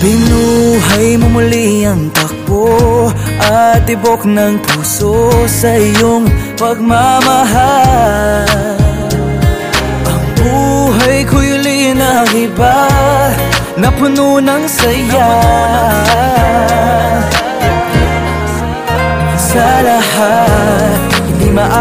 Binuhay mo muli ang takbo at tibok ng puso sa iyong pagmamahal. Ang buhay ko'y linagiba na puno ng saya. Sa lahat, hindi